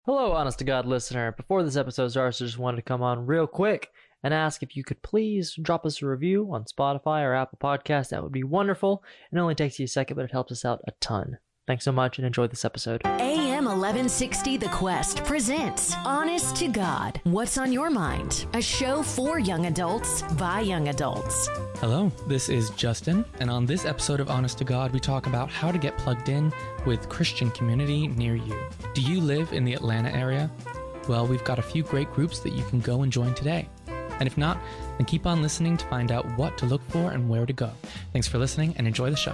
Hello, honest to God listener. Before this episode starts, I just wanted to come on real quick and ask if you could please drop us a review on Spotify or Apple Podcasts. That would be wonderful. It only takes you a second, but it helps us out a ton. Thanks so much and enjoy this episode. AM 1160 The Quest presents Honest to God. What's on your mind? A show for young adults by young adults. Hello, this is Justin, and on this episode of Honest to God, we talk about how to get plugged in with Christian community near you. Do you live in the Atlanta area? Well, we've got a few great groups that you can go and join today. And if not, then keep on listening to find out what to look for and where to go. Thanks for listening and enjoy the show.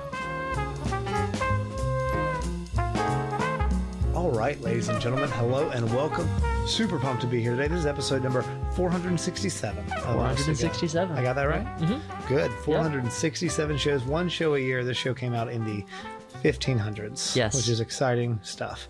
All right, ladies and gentlemen, hello and welcome. Super pumped to be here today. This is episode number 467. 467. I got that right? Mm-hmm. Good. 467 shows, one show a year. This show came out in the 1500s, yes, which is exciting stuff.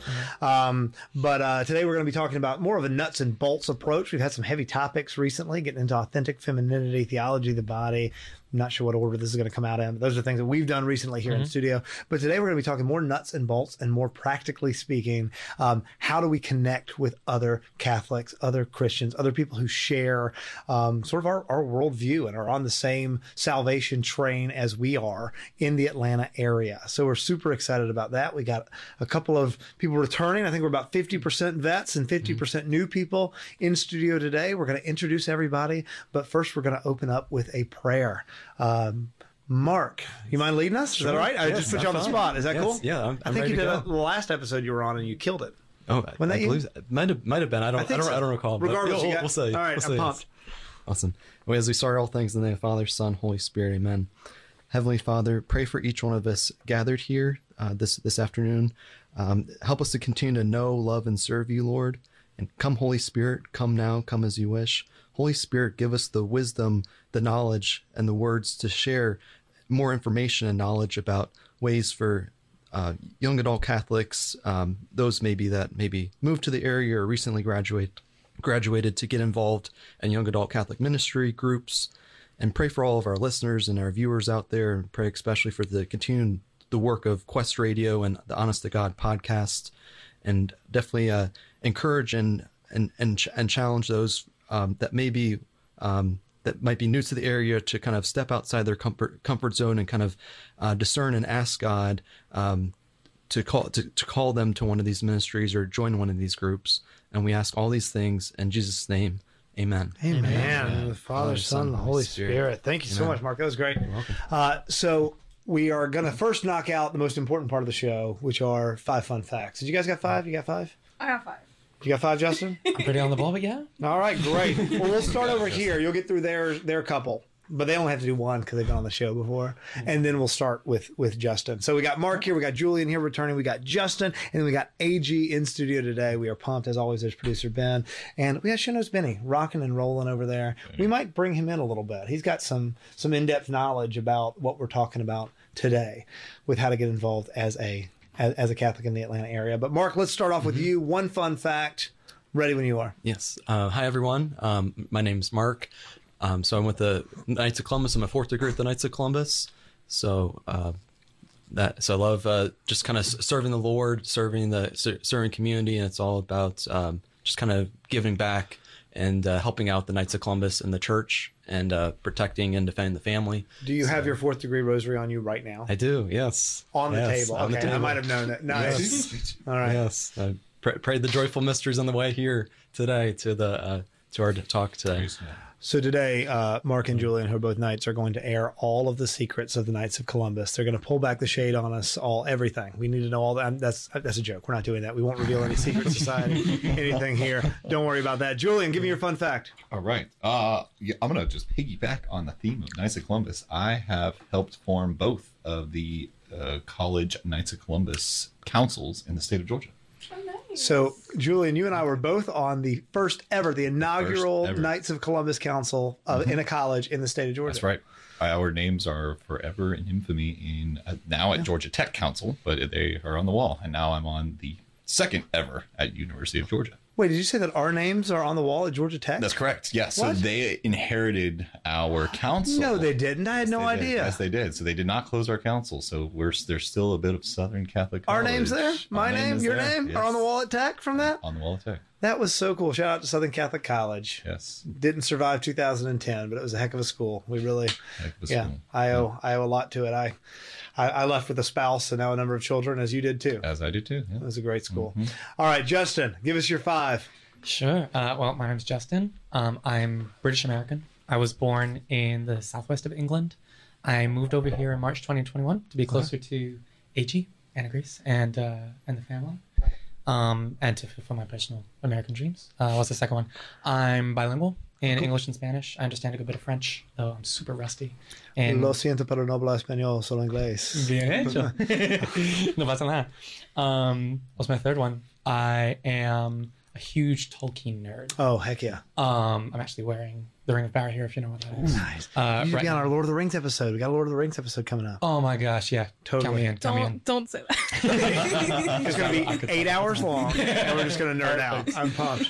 But today we're going to be talking about more of a nuts and bolts approach. We've had some heavy topics recently, getting into authentic femininity, theology of the body. I'm not sure what order this is going to come out in, but those are things that we've done recently here in the studio. But today we're going to be talking more nuts and bolts and more practically speaking, how do we connect with other Catholics, other Christians, other people who share sort of our worldview and are on the same salvation train as we are in the Atlanta area. So we're super excited about that. We got a couple of people returning. I think we're about 50% vets and 50% new people in studio today. We're going to introduce everybody, but first we're going to open up with a prayer. Mark, you mind leading us? Is that all right? I just put you on the spot. Is that cool? Yeah, I'm I think ready you to did go. The last episode you were on and you killed it. Oh, Wasn't that I you? believe it might have been. I don't recall. But Regardless, we'll see. All right, We'll I'm see. pumped. Awesome. Well, as we start all things in the name of the Father, Son, Holy Spirit, Amen. Heavenly Father, pray for each one of us gathered here this afternoon. Help us to continue to know, love, and serve you, Lord. And come, Holy Spirit, come now, come as you wish. Holy Spirit, give us the wisdom, the knowledge, and the words to share more information and knowledge about ways for young adult Catholics, those maybe that maybe moved to the area or recently graduated to get involved in young adult Catholic ministry groups. And pray for all of our listeners and our viewers out there, and pray especially for the work of Quest Radio and the Honest to God podcast, and definitely encourage and challenge those that might be new to the area to kind of step outside their comfort zone and kind of discern and ask God to call them to one of these ministries or join one of these groups. And we ask all these things in Jesus' name. Amen. Amen. The Father, Son, and the Holy Spirit. Thank you so much, Mark. That was great. You're welcome. So we are going to first knock out the most important part of the show, which are 5 fun facts. Did you guys got 5? You got 5? I got 5. You got 5, Justin? I'm pretty on the ball, but yeah. All right, great. Well, we'll start over here. You'll get through their couple, but they only have to do one because they've been on the show before. And then we'll start with Justin. So we got Mark here, we got Julian here returning, we got Justin, and then we got AG in studio today. We are pumped. As always, there's producer Ben. And we got Shinos Benny rocking and rolling over there. We might bring him in a little bit. He's got some in-depth knowledge about what we're talking about today with how to get involved as a Catholic in the Atlanta area. But Mark, let's start off with you. One fun fact. Ready when you are. Yes. Hi, everyone. My name's Mark. So I'm with the Knights of Columbus. I'm a 4th degree at the Knights of Columbus. So I love just kind of serving the Lord, serving community, and it's all about just kind of giving back and helping out the Knights of Columbus and the church and protecting and defending the family. Do you have your 4th degree rosary on you right now? I do. Yes. On the table. On the Okay, table. I might have known that. Nice. Yes. All right. Yes. I prayed the joyful mysteries on the way here today to our talk today. So today, Mark and Julian, who are both Knights, are going to air all of the secrets of the Knights of Columbus. They're going to pull back the shade on us, everything. We need to know all that. That's a joke. We're not doing that. We won't reveal any secret society, anything here. Don't worry about that. Julian, give me your fun fact. All right. Yeah, I'm going to just piggyback on the theme of Knights of Columbus. I have helped form both of the college Knights of Columbus councils in the state of Georgia. So, Julian, you and I were both on the inaugural Knights of Columbus Council in a college in the state of Georgia. That's right. Our names are forever in infamy now at Georgia Tech Council, but they are on the wall. And now I'm on the second ever at University of Georgia. Wait, did you say that our names are on the wall at Georgia Tech? That's correct. Yeah. So What? they inherited our council. No, they didn't. I had no They did. idea. Yes, they did. So they did not close our council. So there's still a bit of Southern Catholic Our College. name's there? My Our name, is your there. name Yes. are on the wall at Tech from that? On the wall of Tech. That was so cool. Shout out to Southern Catholic College. Yes. Didn't survive 2010, but it was a heck of a school. We really, Heck of a yeah, school. I owe a lot to it. I left with a spouse and now a number of children, as you did too. As I did too. Yeah. It was a great school. All right, Justin, give us your 5. Sure. Well, my name's Justin. I'm British American. I was born in the southwest of England. I moved over here in March 2021 to be closer to AG, Anna Grace, and the family, and to fulfill my personal American dreams. What's the second one? I'm bilingual in English and Spanish. I understand a good bit of French, though I'm super rusty. And Lo siento, pero no hablo español, solo inglés. bien hecho. No pasa nada. What's my third one? I am a huge Tolkien nerd. Oh, heck yeah. I'm actually wearing the Ring of Barrow here, if you know what that is. Nice. You should right be on now. our Lord of the Rings episode. We got a Lord of the Rings episode coming up. Oh my gosh, yeah. Totally. Count me in. Don't say that. It's going to be 8 hours long, and we're just going to nerd out. I'm pumped.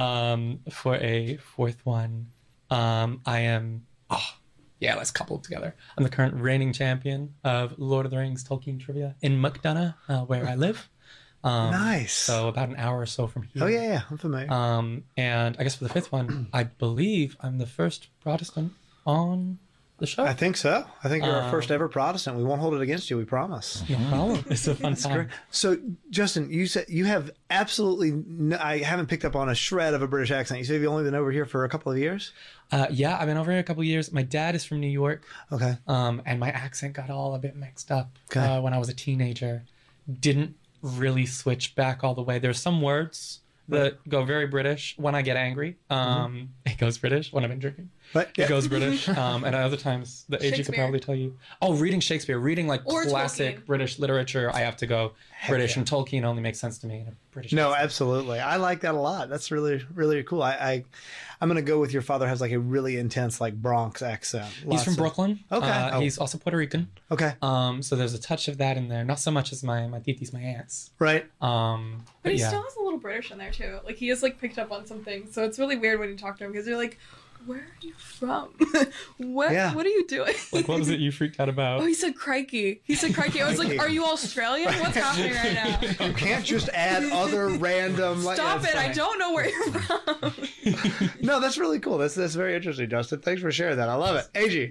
For a fourth one, I am. Oh, yeah, let's couple it together. I'm the current reigning champion of Lord of the Rings Tolkien trivia in McDonough, where I live. Nice. So about an hour or so from here. Oh, yeah, I'm familiar. And I guess for the fifth one, I believe I'm the first Protestant on the show. I think so. I think you're our first ever Protestant. We won't hold it against you, we promise. No problem. It's a fun time. So, Justin, you said you have absolutely no, I haven't picked up on a shred of a British accent. You said you've only been over here for a couple of years? Yeah, I've been over here a couple of years. My dad is from New York. Okay. And my accent got all a bit mixed up Okay. when I was a teenager. Didn't really switch back all the way. There's some words that go very British when I get angry. It goes British when I've been drinking. But, It goes British. And other times, the AG could Shakespeare. probably tell you. Oh, reading Shakespeare, reading like Or classic Tolkien. British literature, I have to go British. And Tolkien only makes sense to me in a British No, accent. absolutely. I like that a lot. That's really, really cool. I'm going to go with your father has like a really intense like Bronx accent. He's Lots from of- Brooklyn. Okay. Oh. He's also Puerto Rican. Okay. So there's a touch of that in there. Not so much as my titis, my aunts. Right. But he yeah. still has a little British in there too. Like he has like picked up on some things, so it's really weird when you talk to him because you're like, "Where are you from? What? Yeah. What are you doing?" Like, what was it you freaked out about? Oh, he said crikey. He said crikey. I was like, "Are you Australian? What's happening right now?" You can't just add other random. Like, Stop that's it! I funny. don't know where you're from. No, that's really cool. That's very interesting, Justin. Thanks for sharing that. I love it. AG.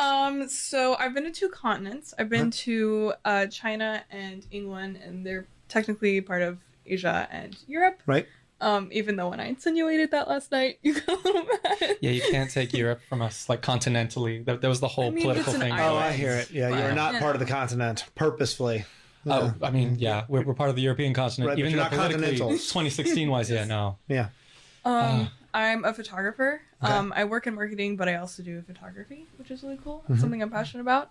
So I've been to 2 continents. I've been to China and England, and they're technically part of Asia and Europe. Right. Even though when I insinuated that last night, you got a little mad. Yeah, you can't take Europe from us, like, continentally. There was the whole I mean, political it's an thing. island. Oh, I hear it. Yeah, you're not Yeah. part of the continent purposefully. Oh, I mean, yeah, we're part of the European continent. Right, but Even you're though not politically, continental. 2016 was, yeah, no. Yeah. I'm a photographer. I work in marketing, but I also do photography, which is really cool. It's something I'm passionate about.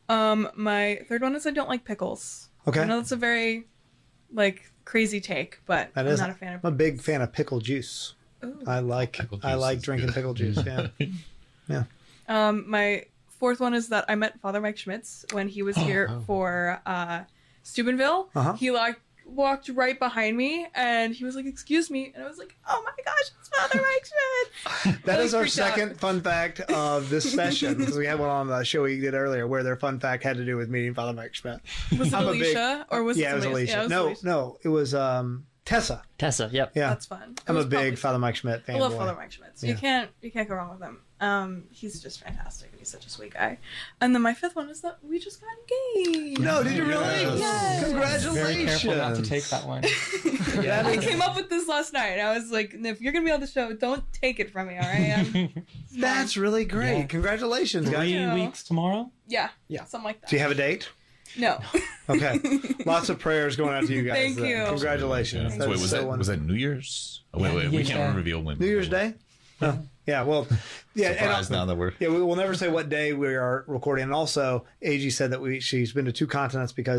My third one is I don't like pickles. Okay. I know that's a very like crazy take, but That I'm is. not a fan of I'm a big fan of pickle juice. Ooh. I like Pickle I juice like is drinking good. pickle juice. Yeah. My fourth one is that I met Father Mike Schmitz when he was here for Steubenville. Uh-huh. He like walked right behind me and he was like, "Excuse me," and I was like, "Oh my gosh, it's Father Mike Schmitz." That I is our freaked out. second fun fact of this session because we had one on the show we did earlier where their fun fact had to do with meeting Father Mike Schmidt. Was it I'm a big- Alicia or was Yeah, it it was somebody Alicia. else? Yeah, it was Alicia. No, it was Tessa. Tessa, yep. Yeah. That's fun. It I'm a was probably big Father Mike Schmidt fan. I love Father Mike Schmitz. Yeah. You can't go wrong with him. He's just fantastic and he's such a sweet guy. And then my fifth one is that we just got engaged. No, did you really? Yes. Congratulations. Very careful not to take that one. I came up with this last night. I was like, if you're gonna be on the show, don't take it from me, all right? That's really great. Yeah. Congratulations, guys. 3 Yeah. weeks tomorrow? Yeah, Yeah. something like that. Do you have a date? No. Okay. Lots of prayers going out to you guys. Thank then. you. Congratulations. So That's wait, was so that wonderful. was that New Year's? Oh, wait, New we Year's can't Day. reveal when. New Year's Day? Oh, yeah. Well, yeah. Surprised now that we're. Yeah, we will never say what day we are recording. And also, AG said that she's been to 2 continents because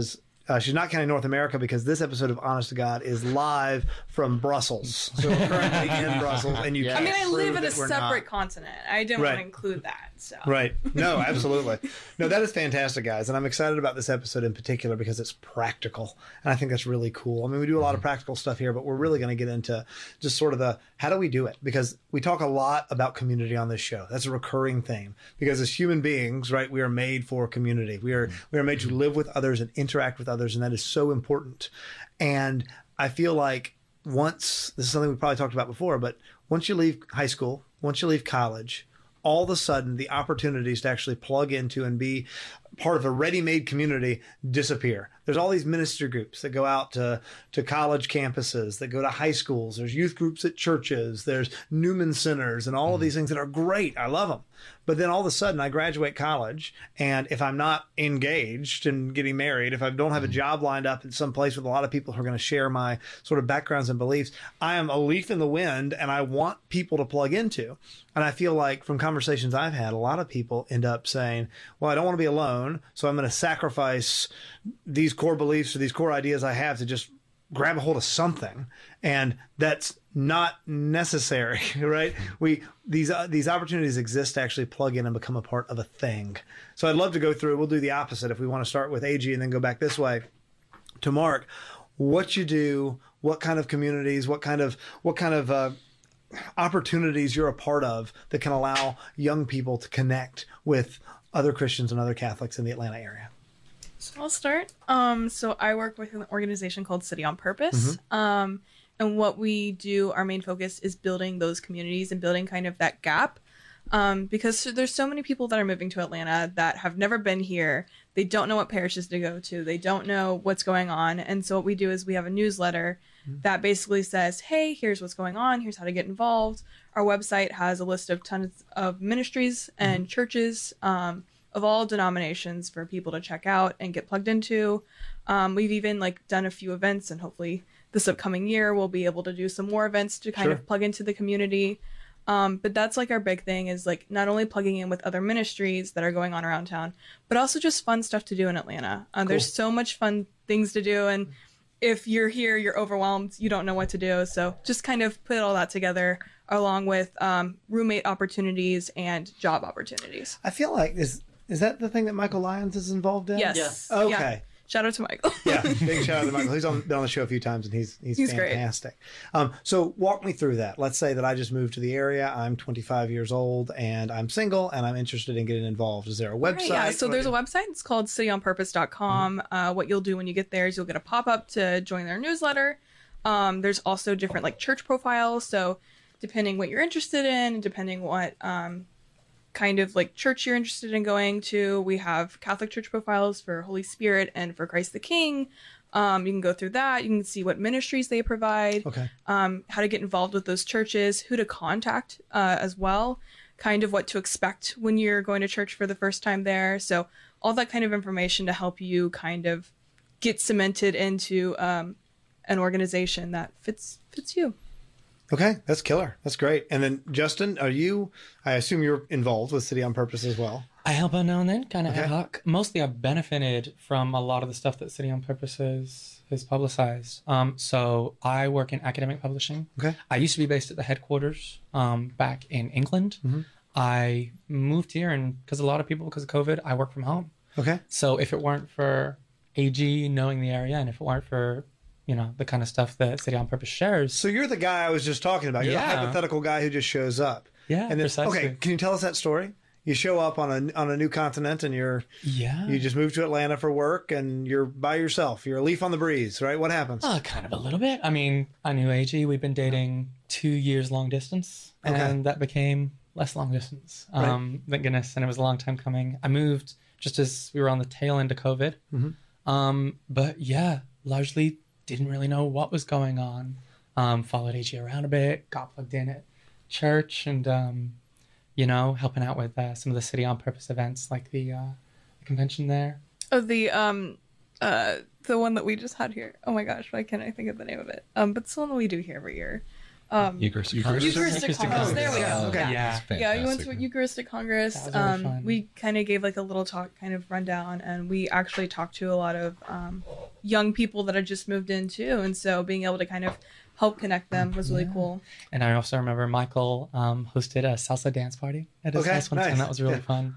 she's not counting North America because this episode of Honest to God is live from Brussels. So we're currently in Brussels, and you Yeah. I can't mean, I live prove in a that we're separate not. continent. I didn't want Right. to include that. So Right. No, absolutely. No, that is fantastic, guys. And I'm excited about this episode in particular because it's practical. And I think that's really cool. I mean, we do a lot of practical stuff here, but we're really going to get into just sort of the how do we do it? Because we talk a lot about community on this show. That's a recurring theme. Because as human beings, right, we are made for community. We are made to live with others and interact with others. And that is so important. And I feel like this is something we probably talked about before, but once you leave high school, once you leave college, all of a sudden the opportunities to actually plug into and be part of a ready-made community disappear. There's all these ministry groups that go out to college campuses, that go to high schools. There's youth groups at churches. There's Newman Centers and all of these things that are great. I love them. But then all of a sudden I graduate college, and if I'm not engaged and getting married, if I don't have a job lined up in some place with a lot of people who are going to share my sort of backgrounds and beliefs, I am a leaf in the wind, and I want people to plug into. And I feel like from conversations I've had, a lot of people end up saying, well, I don't want to be alone, so I'm going to sacrifice these core beliefs or these core ideas I have to just grab a hold of something. And that's not necessary, right? These opportunities exist to actually plug in and become a part of a thing. So I'd love to go through, we'll do the opposite if we want to start with AG and then go back this way to Mark. What you do, what kind of communities, what kind of opportunities you're a part of that can allow young people to connect with other Christians and other Catholics in the Atlanta area. So I'll start. So I work with an organization called City on Purpose. And what we do, our main focus is building those communities and building kind of that gap. Because there's so many people that are moving to Atlanta that have never been here. They don't know what parishes to go to. They don't know what's going on. And so what we do is we have a newsletter that basically says, hey, here's what's going on. Here's how to get involved. Our website has a list of tons of ministries and churches of all denominations for people to check out and get plugged into. We've even done a few events, and hopefully this upcoming year we'll be able to do some more events to kind of plug into the community. But that's our big thing is not only plugging in with other ministries that are going on around town, but also just fun stuff to do in Atlanta. There's so much fun things to do. And if you're here, you're overwhelmed, you don't know what to do. So just kind of put all that together along with roommate opportunities and job opportunities. I feel like, is that the thing that Michael Lyons is involved in? Yes. Yes. Okay. Yeah. Shout out to Michael. Yeah, big shout out to Michael. He's been on the show a few times, and he's fantastic. So walk me through that. Let's say that I just moved to the area. I'm 25 years old, and I'm single, and I'm interested in getting involved. Is there a website? Right, yeah, so there's a website. It's called cityonpurpose.com. What you'll do when you get there is you'll get a pop-up to join their newsletter. There's also different church profiles. So depending what you're interested in, and depending what kind of church you're interested in going to, we have Catholic church profiles for Holy Spirit and for Christ the King. You can go through that. You can see what ministries they provide, how to get involved with those churches, who to contact as well, kind of what to expect when you're going to church for the first time there. So all that kind of information to help you kind of get cemented into an organization that fits you. Okay, that's killer. That's great. And then Justin, I assume you're involved with City on Purpose as well. I help out now and then, kind of ad hoc. Mostly I've benefited from a lot of the stuff that City on Purpose has publicized. So I work in academic publishing. Okay. I used to be based at the headquarters back in England. I moved here, and because a lot of people, because of COVID, I work from home. Okay. So if it weren't for AG knowing the area, and if it weren't for the kind of stuff that City on Purpose shares. So you're the guy I was just talking about. You're the hypothetical guy who just shows up. Yeah, and then, precisely. Okay, can you tell us that story? You show up on a new continent, and you just moved to Atlanta for work, and you're by yourself. You're a leaf on the breeze, right? What happens? Kind of a little bit. I mean, I knew AG. We've been dating 2 years long distance, and that became less long distance. Thank goodness, and it was a long time coming. I moved just as we were on the tail end of COVID. But yeah, largely didn't really know what was going on. Followed AG around a bit, got plugged in at church, and helping out with some of the City on Purpose events, like the convention there. Oh, the one that we just had here. Oh my gosh, why can't I think of the name of it? But it's the one that we do here every year. Eucharistic Congress. Eucharistic Congress. There we go. Okay. Yeah. Yeah, we went to a Eucharistic Congress. That was really fun. We kind of gave like a little talk, kind of rundown, and we actually talked to a lot of young people that had just moved in too, and so being able to kind of help connect them was really cool. And I also remember Michael hosted a salsa dance party at his house one time. That was really fun.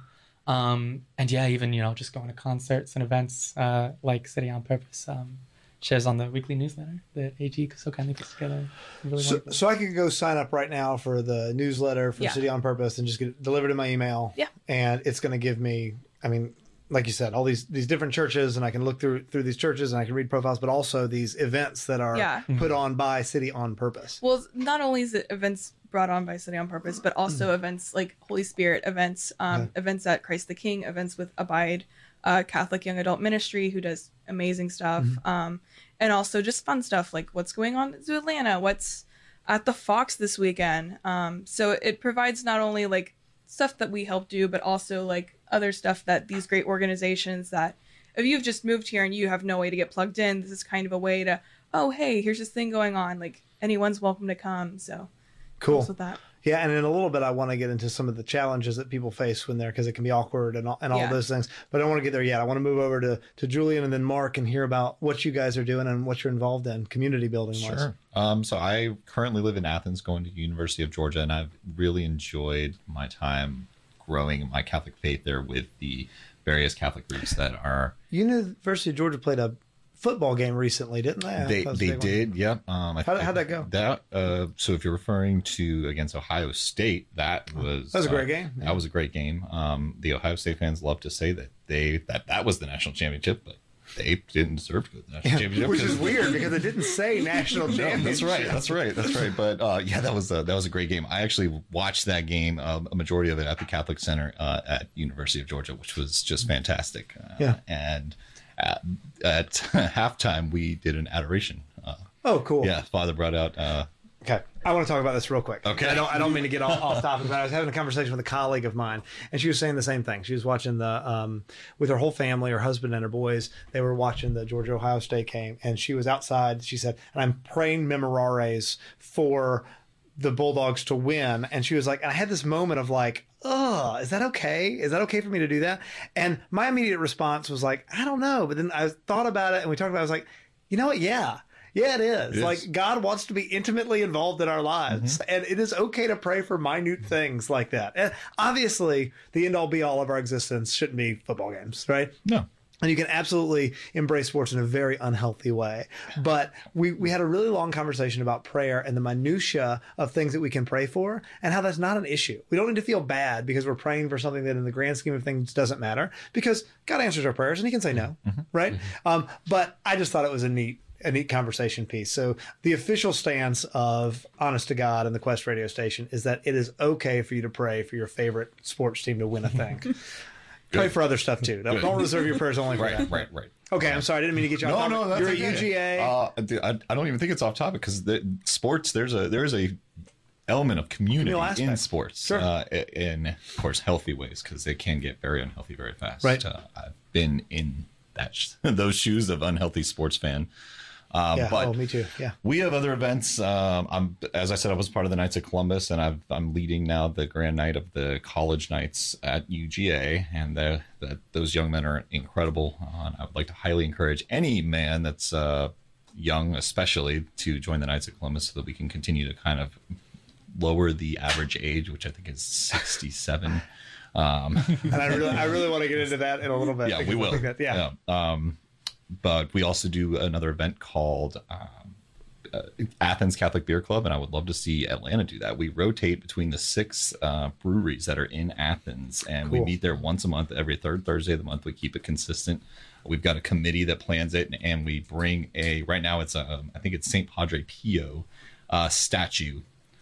And yeah, even, just going to concerts and events like City on Purpose shares on the weekly newsletter that AG so kindly puts together. Really so I could go sign up right now for the newsletter for City on Purpose and just get it delivered in my email. Yeah. And it's going to give me, like you said, all these different churches, and I can look through these churches and I can read profiles, but also these events that are put on by City on Purpose. Well, not only is it events brought on by City on Purpose, but also events like Holy Spirit events, events at Christ the King, events with Abide, Catholic Young Adult Ministry, who does amazing stuff, and also just fun stuff like what's going on in Atlanta, what's at the Fox this weekend. So it provides not only like stuff that we help do, but also like other stuff that these great organizations that if you've just moved here and you have no way to get plugged in, this is kind of a way to, oh, hey, here's this thing going on. Like anyone's welcome to come. So cool. With that. Yeah, and in a little bit, I want to get into some of the challenges that people face when they're, because it can be awkward and all those things. But I don't want to get there yet. I want to move over to Julian and then Mark and hear about what you guys are doing and what you're involved in, community building wise. Sure. So I currently live in Athens, going to University of Georgia, and I've really enjoyed my time growing my Catholic faith there with the various Catholic groups that are. University of Georgia played a football game recently, didn't they? They did, yep. How'd that go? So if you're referring to against Ohio State, that was a great game. That was a great game. The Ohio State fans love to say that that was the national championship, but they didn't deserve to go to the national championship, which is weird because it didn't say national championship. That's right. But that was a great game. I actually watched that game, a majority of it at the Catholic Center at University of Georgia, which was just fantastic. And at halftime, we did an adoration. Oh, cool. Yeah, Father brought out. Okay, I want to talk about this real quick. Okay, I don't mean to get off topic, but I was having a conversation with a colleague of mine, and she was saying the same thing. She was watching with her whole family, her husband and her boys. They were watching the Georgia Ohio State game, and she was outside. She said, "And I'm praying memorares for the Bulldogs to win." And she was like, and I had this moment of like, oh, is that okay? Is that okay for me to do that? And my immediate response was like, I don't know. But then I thought about it and we talked about it. I was like, you know what? Yeah, it is. Like God wants to be intimately involved in our lives. And it is okay to pray for minute things like that. And obviously, the end all be all of our existence shouldn't be football games, right? No. And you can absolutely embrace sports in a very unhealthy way. But we had a really long conversation about prayer and the minutia of things that we can pray for and how that's not an issue. We don't need to feel bad because we're praying for something that in the grand scheme of things doesn't matter, because God answers our prayers and he can say no, right? But I just thought it was a neat conversation piece. So the official stance of Honest to God and the Quest radio station is that it is okay for you to pray for your favorite sports team to win a thing. Pray for other stuff too. Don't reserve your prayers only for that. Right. Okay, I'm sorry. I didn't mean to get you off topic. No, that's You're okay. a UGA. I don't even think it's off topic because sports, there's a element of community in sports. Sure. In, of course, healthy ways, because they can get very unhealthy very fast. Right. I've been in those shoes of unhealthy sports fan. But me too. Yeah. We have other events. As I said, I was part of the Knights of Columbus, and I'm leading now the grand night of the college nights at UGA, and those young men are incredible. I would like to highly encourage any man that's young, especially, to join the Knights of Columbus, so that we can continue to kind of lower the average age, which I think is 67. And I really want to get into that in a little bit. Yeah, we will. But we also do another event called Athens Catholic Beer Club, and I would love to see Atlanta do that. We rotate between the 6 breweries that are in Athens, and we meet there once a month, every third Thursday of the month. We keep it consistent. We've got a committee that plans it, and we bring right now it's I think it's St. Padre Pio statue.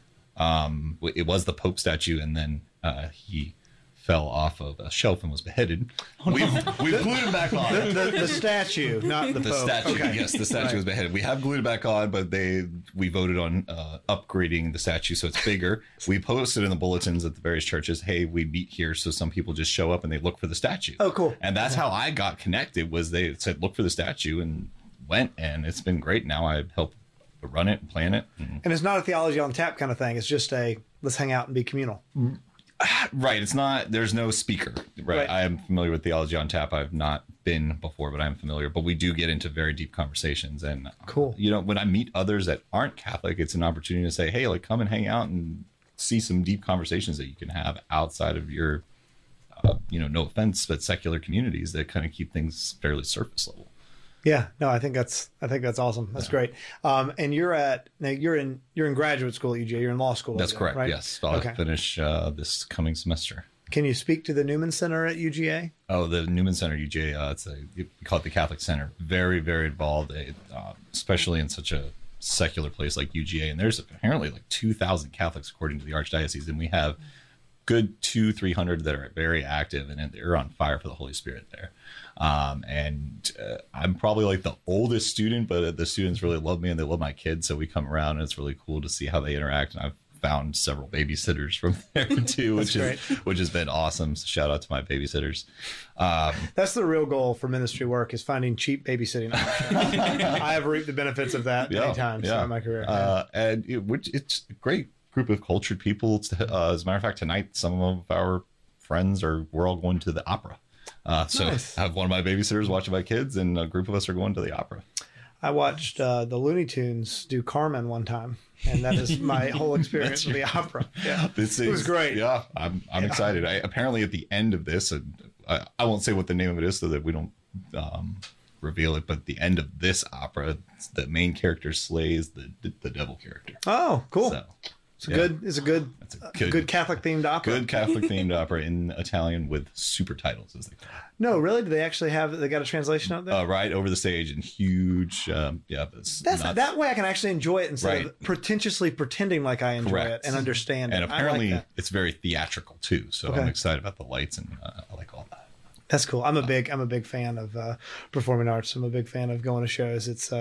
It was the Pope statue, and then he fell off of a shelf and was beheaded. We glued him back on. The statue, not the Pope. Statue. Okay. Yes, the statue was beheaded. We have glued it back on, but we voted on upgrading the statue so it's bigger. We posted in the bulletins at the various churches, hey, we meet here, so some people just show up and they look for the statue. Oh, cool. And that's how I got connected, was they said, look for the statue, and went, and it's been great. Now I help run it, plan it. And it's not a theology on tap kind of thing. It's just a let's hang out and be communal. Right. It's not, there's no speaker. Right. I am familiar with Theology on Tap. I've not been before, but I'm familiar. But we do get into very deep conversations. And, cool. When I meet others that aren't Catholic, it's an opportunity to say, hey, like, come and hang out and see some deep conversations that you can have outside of your, no offense, but secular communities that kind of keep things fairly surface level. Yeah, no, I think that's awesome. That's great. And you're in graduate school at UGA. You're in law school. That's correct. Right? Yes, I'll finish this coming semester. Can you speak to the Newman Center at UGA? Oh, the Newman Center, UGA. We call it the Catholic Center. Very, very involved, especially in such a secular place like UGA. And there's apparently like 2,000 Catholics according to the Archdiocese, and we have good 200-300 that are very active, and they're on fire for the Holy Spirit there. And I'm probably like the oldest student, but the students really love me and they love my kids. So we come around and it's really cool to see how they interact. And I've found several babysitters from there too, which has been awesome. So shout out to my babysitters. That's the real goal for ministry work, is finding cheap babysitting options. I have reaped the benefits of that many times in my career. And it's a great group of cultured people. As a matter of fact, tonight, some of our friends we're all going to the opera. Nice. I have one of my babysitters watching my kids, and a group of us are going to the opera. I watched the Looney Tunes do Carmen one time, and that is my whole experience with the opera. Yeah, it was great. Yeah, I'm excited. Apparently, at the end of this, I won't say what the name of it is so that we don't reveal it. But at the end of this opera, the main character slays the devil character. Oh, cool. So, It's a good Catholic themed opera. Good Catholic themed opera in Italian with super titles, as they call it. No, really? Do they actually they got a translation out there? Right over the stage in huge. That way I can actually enjoy it instead of pretentiously pretending like I enjoy it and understand it. And apparently it's very theatrical too. So I'm excited about the lights and I like all that. That's cool. I'm a big fan of performing arts. I'm a big fan of going to shows. It's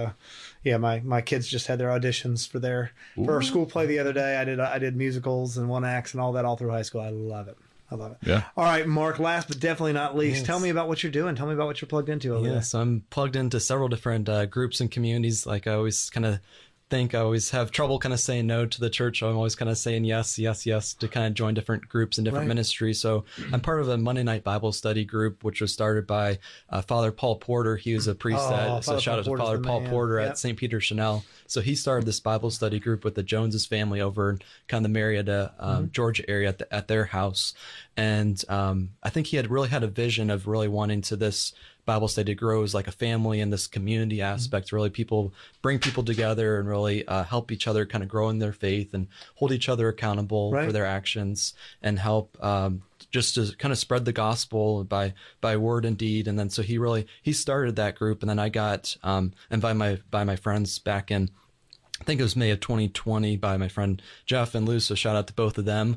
my kids just had their auditions for our school play the other day. I did musicals and one acts and all that all through high school. I love it. Yeah. All right, Mark, last but definitely not least, tell me about what you're doing. Tell me about what you're plugged into over there. So I'm plugged into several different groups and communities. Like I always kind of think I always have trouble kind of saying no to the church. I'm always kind of saying yes to kind of join different groups and different ministries. So I'm part of a Monday night Bible study group, which was started by Father Paul Porter. He was a priest so shout out to Father Paul Porter at St. Peter Chanel. So he started this Bible study group with the Joneses family over in kind of the Marietta, Georgia area at their house. And I think he had really had a vision of really wanting to this Bible study grow as like a family and this community aspect, really bring people together and really help each other kind of grow in their faith and hold each other accountable for their actions and help just to kind of spread the gospel by word and deed. And then so he started that group, and then I got invited by my friends back in, I think it was May of 2020, by my friend Jeff and Lou. So shout out to both of them.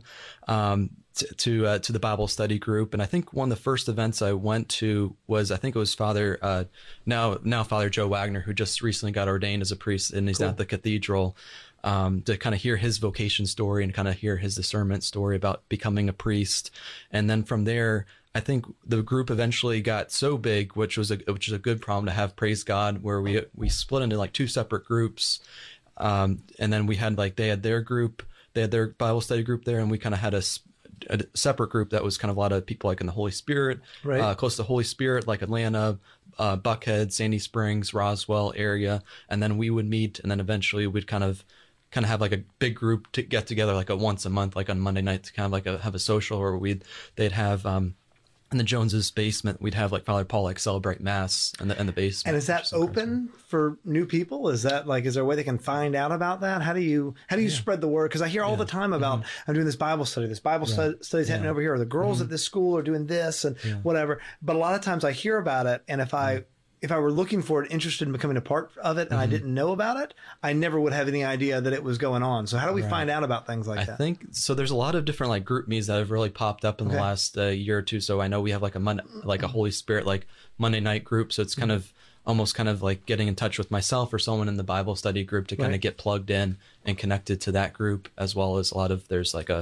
To the Bible study group. And I think one of the first events I went to was, I think it was Father now Father Joe Wagner, who just recently got ordained as a priest, and he's at the cathedral, to kind of hear his vocation story and kind of hear his discernment story about becoming a priest. And then from there, I think the group eventually got so big, which is a good problem to have, praise God, where we split into like two separate groups. And then we had they had their group, they had their Bible study group there, and we kind of had a separate group that was kind of a lot of people like in the Holy Spirit, close to Holy Spirit, like Atlanta, Buckhead, Sandy Springs, Roswell area. And then we would meet, and then eventually we'd kind of have like a big group to get together like once a month, like on Monday night, to kind of like have a social, or they'd have in the Joneses basement, we'd have like Father Paul celebrate mass in the basement. And is that open for new people? Is that is there a way they can find out about that? How do you spread the word? Because I hear all the time about I'm doing this Bible study. This Bible study's happening over here. Or the girls at this school are doing this and whatever. But a lot of times I hear about it, and if I were looking for it, interested in becoming a part of it, and I didn't know about it, I never would have any idea that it was going on. So how do we find out about things like that? I think so. There's a lot of different group meets that have really popped up in the last year or two. So I know we have a Holy Spirit Monday night group. So it's kind of almost like getting in touch with myself or someone in the Bible study group to kind of get plugged in and connected to that group, as well as there's a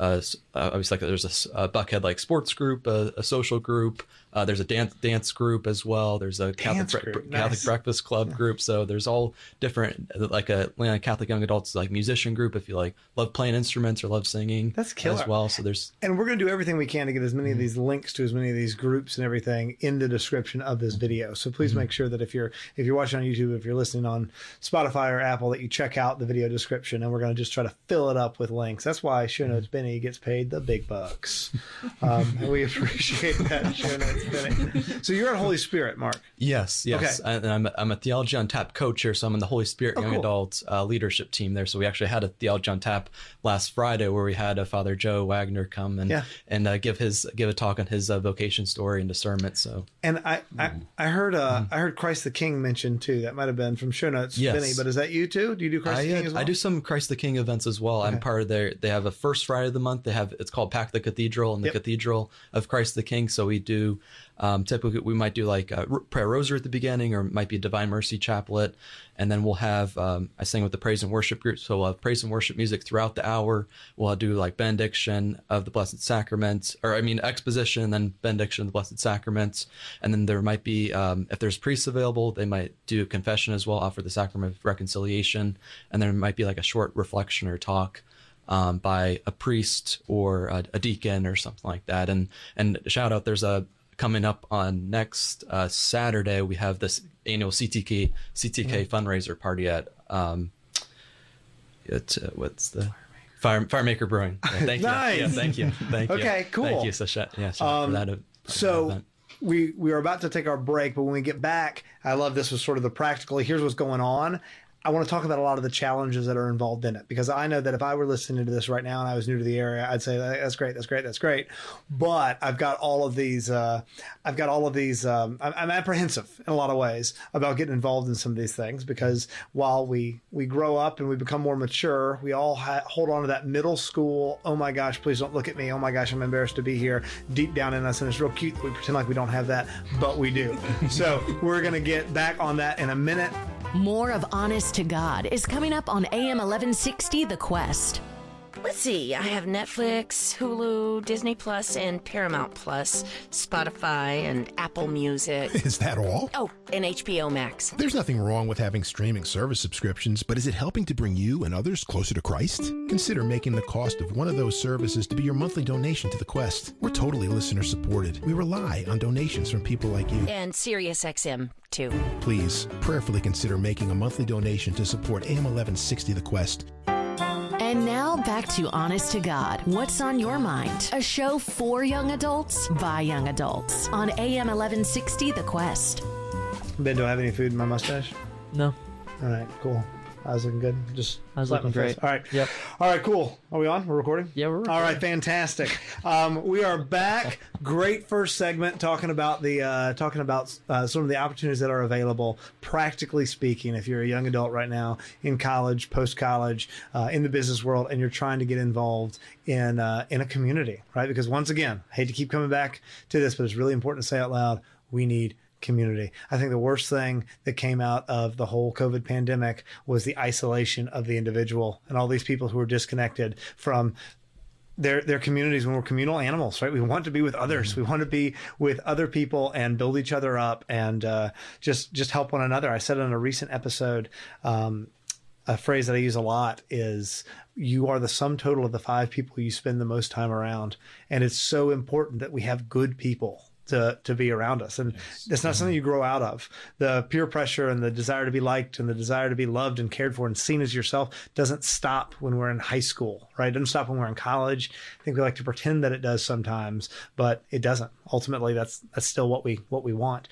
obviously, like there's a Buckhead like sports group, a social group. There's a dance group as well. There's a Catholic breakfast club group. So there's all different, like a Atlanta Catholic Young Adults like musician group. If you like love playing instruments or love singing, that's killer as well. So and we're going to do everything we can to get as many of these links to as many of these groups and everything in the description of this video. So please make sure that if you're watching on YouTube, if you're listening on Spotify or Apple, that you check out the video description, and we're going to just try to fill it up with links. That's why Show Notes Benny gets paid the big bucks. And we appreciate that, Show Notes Benny. So you're at Holy Spirit, Mark. Yes. Okay. And I'm a Theology on Tap coach here, so I'm in the Holy Spirit Young Adult leadership team there. So we actually had a Theology on Tap last Friday where we had Father Joe Wagner come and give a talk on his vocation story and discernment. So I heard Christ the King mentioned too. That might have been from Show Notes Benny, but is that you too? Do you do Christ the King as well? I do some Christ the King events as well. I'm part of they have a first Friday of the month. It's called Pack the Cathedral in the Cathedral of Christ the King. So we do typically we might do like a prayer rosary at the beginning, or it might be a Divine Mercy chaplet, and then we'll have I sing with the praise and worship group, so we'll have praise and worship music throughout the hour. We'll do like benediction of the Blessed Sacrament, exposition, and then benediction of the Blessed Sacraments, and then there might be if there's priests available, they might do confession as well, offer the sacrament of reconciliation, and there might be like a short reflection or talk by a priest or a deacon or something like that. And shout out, there's coming up on next Saturday, we have this annual CTK fundraiser party at what's the Firemaker Brewing. Yeah, thank you. Nice. Yeah, thank you. Okay, cool. Thank you. So shout out for that. So event. we are about to take our break, but when we get back, I love this was sort of the practical. Here's what's going on. I want to talk about a lot of the challenges that are involved in it, because I know that if I were listening to this right now and I was new to the area, I'd say that's great. But I've got all of these. I'm apprehensive in a lot of ways about getting involved in some of these things, because while we grow up and we become more mature, we all hold on to that middle school, oh my gosh, please don't look at me, oh my gosh, I'm embarrassed to be here, deep down in us. And it's real cute that we pretend like we don't have that, but we do. So we're going to get back on that in a minute. More of Honest to God is coming up on AM 1160 The Quest. Let's see, I have Netflix, Hulu, Disney Plus, and Paramount Plus, Spotify, and Apple Music. Is that all? Oh, and HBO Max. There's nothing wrong with having streaming service subscriptions, but is it helping to bring you and others closer to Christ? Consider making the cost of one of those services to be your monthly donation to the Quest. We're totally listener supported. We rely on donations from people like you. And SiriusXM, too. Please, prayerfully consider making a monthly donation to support AM 1160 The Quest. And now back to Honest to God. What's on your mind? A show for young adults by young adults on AM 1160 The Quest. Ben, do I have any food in my mustache? No. All right, cool. I was looking good. I was looking great. All right. Yep. All right, cool. Are we on? We're recording? Yeah, we're recording. All right, fantastic. We are back. Great first segment talking about some of the opportunities that are available. Practically speaking, if you're a young adult right now in college, post-college, in the business world, and you're trying to get involved in a community, right? Because once again, I hate to keep coming back to this, but it's really important to say out loud, we need community. I think the worst thing that came out of the whole COVID pandemic was the isolation of the individual and all these people who are disconnected from their communities. When we're communal animals, right? We want to be with others. We want to be with other people and build each other up and just help one another. I said in a recent episode, a phrase that I use a lot is, you are the sum total of the 5 people you spend the most time around. And it's so important that we have good people to be around us. And it's not something you grow out of. The peer pressure and the desire to be liked and the desire to be loved and cared for and seen as yourself doesn't stop when we're in high school, right? It doesn't stop when we're in college. I think we like to pretend that it does sometimes, but it doesn't. Ultimately, that's still what we want.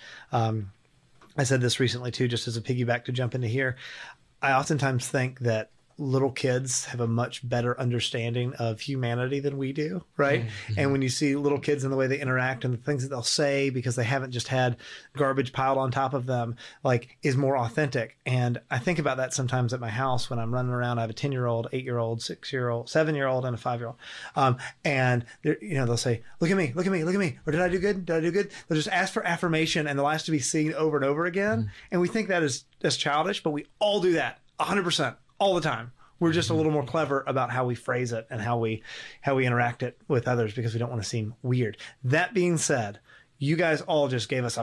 I said this recently too, just as a piggyback to jump into here. I oftentimes think that little kids have a much better understanding of humanity than we do, right? Mm-hmm. And when you see little kids and the way they interact and the things that they'll say because they haven't just had garbage piled on top of them, like, is more authentic. And I think about that sometimes at my house when I'm running around. I have a 10-year-old, 8-year-old, 6-year-old, 7-year-old, and a 5-year-old. And they'll say, look at me, or did I do good? They'll just ask for affirmation and they'll ask to be seen over and over again. Mm-hmm. And we think that is childish, but we all do that 100%. All the time. We're just a little more clever about how we phrase it and how we interact it with others because we don't want to seem weird. That being said, you guys all just gave us a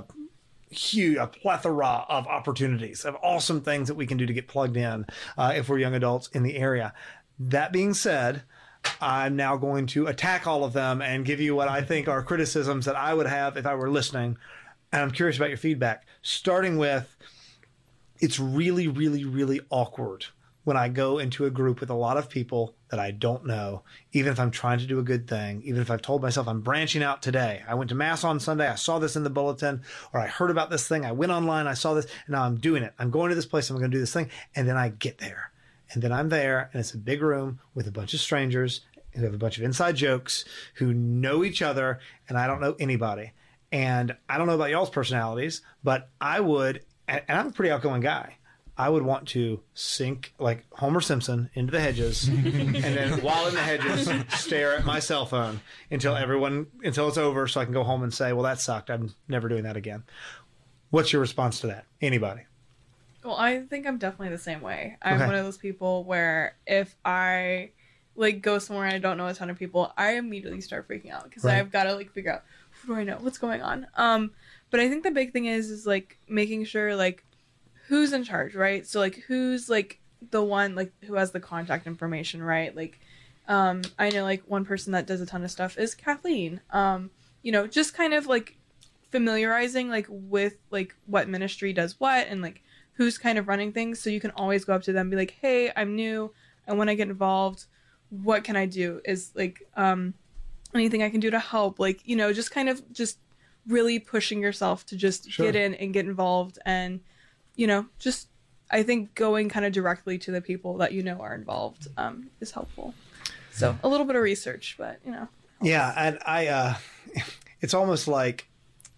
plethora of opportunities, of awesome things that we can do to get plugged in if we're young adults in the area. That being said, I'm now going to attack all of them and give you what I think are criticisms that I would have if I were listening. And I'm curious about your feedback, starting with, it's really, really, really awkward when I go into a group with a lot of people that I don't know, even if I'm trying to do a good thing, even if I've told myself I'm branching out today. I went to Mass on Sunday, I saw this in the bulletin, or I heard about this thing, I went online, I saw this, and now I'm doing it. I'm going to this place, I'm going to do this thing, and then I get there. And then I'm there, and it's a big room with a bunch of strangers who have a bunch of inside jokes, who know each other, and I don't know anybody. And I don't know about y'all's personalities, but I would, and I'm a pretty outgoing guy, I would want to sink like Homer Simpson into the hedges and then while in the hedges stare at my cell phone until it's over so I can go home and say, well, that sucked. I'm never doing that again. What's your response to that? Anybody? Well, I think I'm definitely the same way. I'm one of those people where if I like go somewhere and I don't know a ton of people, I immediately start freaking out because I've got to like figure out, who do I know? What's going on? But I think the big thing is like making sure like who's in charge, right? So like who's like the one like who has the contact information, right? Like I know like one person that does a ton of stuff is Kathleen. You know, just kind of like familiarizing like with like what ministry does what and like who's kind of running things, so you can always go up to them and be like, hey, I'm new, I want to get involved, what can I do? Is like anything I can do to help? Like, you know, just kind of just really pushing yourself to just get in and get involved. And you know, just I think going kind of directly to the people that you know are involved is helpful. So a little bit of research, but you know. Yeah, and I it's almost like